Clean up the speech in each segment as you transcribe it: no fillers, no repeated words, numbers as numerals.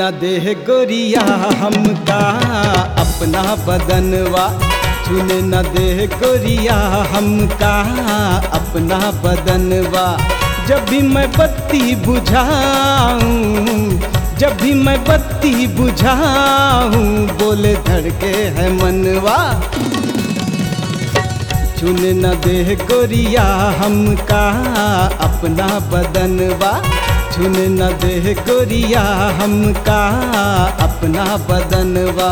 न दे गोरिया हमका अपना बदनवा, छूने न दे गोरिया हमका अपना बदनवा। जब भी मैं बत्ती बुझाऊं, जब भी मैं बत्ती बुझाऊं, बोले धड़के है मनवा। छूने न दे गोरिया हमका अपना बदनवा, छूने न दे गोरिया हमका अपना बदनवा।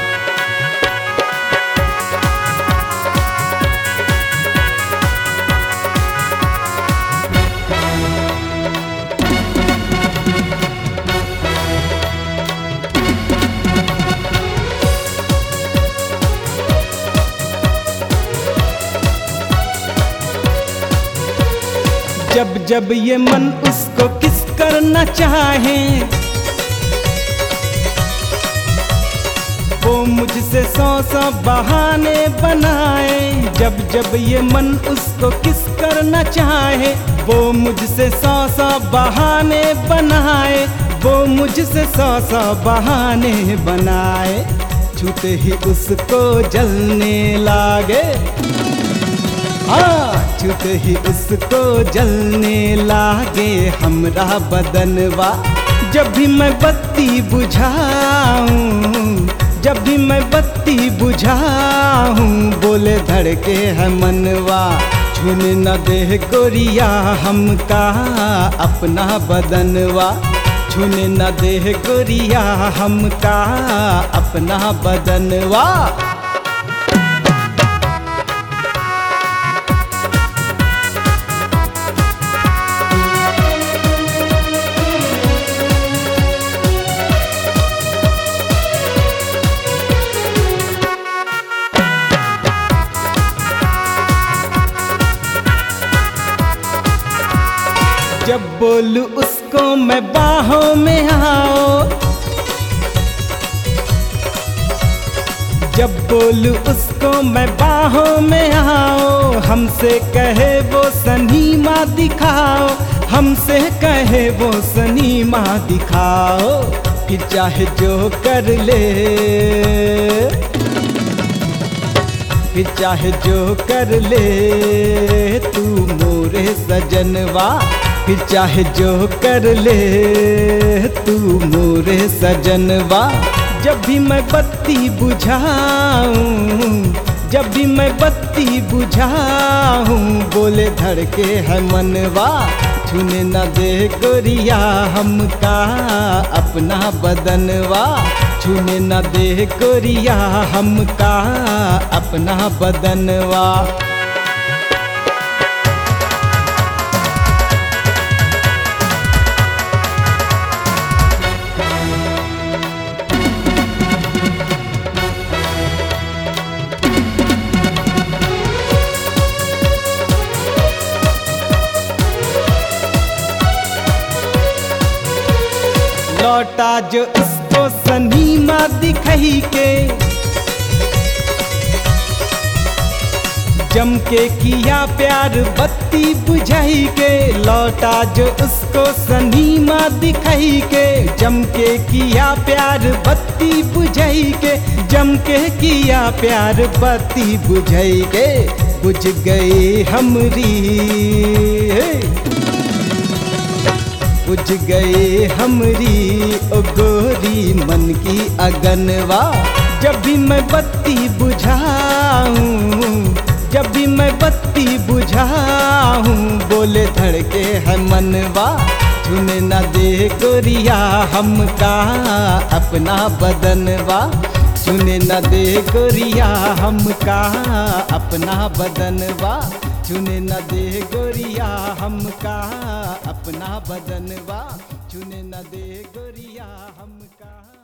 जब जब ये मन उसको किस करना चाहे, वो मुझसे सौ बहाने बनाए। जब जब ये मन उसको किस करना चाहे, वो मुझसे सौ बहाने बनाए, वो मुझसे सौ बहाने बनाए। छूते ही उसको जलने लागे, छूते ही उसको जलने लागे हमरा बदनवा। जब भी मैं बत्ती बुझाऊं, जब भी मैं बत्ती बुझाऊं, बोले धड़के है मनवा। छूने न दे गोरिया हमका अपना बदनवा, छूने न दे गोरिया हमका अपना बदनवा। जब बोलूं उसको मैं बाहों में आओ, जब बोलूं उसको मैं बाहों में आओ, हमसे कहे वो सनीमा दिखाओ, हमसे कहे वो सनीमा दिखाओ। फिर चाहे जो कर ले, फिर चाहे जो कर ले तू मोरे सजनवा, फिर चाहे जो कर ले तू मोरे सजनवा। जब भी मैं बत्ती बुझाऊं, जब भी मैं बत्ती बुझाऊं, बोले धड़के है मनवा। छूने न दे गोरिया हमका अपना बदनवा, छूने न दे गोरिया हमका अपना बदनवा। लौटा जो उसको सनीमा दिखाई के, जम के किया प्यार बत्ती बुझाई के। लौटा जो उसको सनीमा दिखाई के, जम के किया प्यार बत्ती बुझाई के, जम के किया प्यार बत्ती बुझाई के। बुझ गई हमरी, बुझ गए हमरी ओ गोरी मन की अगनवा। जब भी मैं बत्ती बुझाऊं, जब भी मैं बत्ती बुझाऊं, बोले धड़के है मनवा। छूने न दे गोरिया हमका अपना बदनवा, छूने न दे गोरिया हमका अपना बदनवा, छूने न दे गोरिया हमका अपना बदनवा, छूने न दे गोरिया हमका।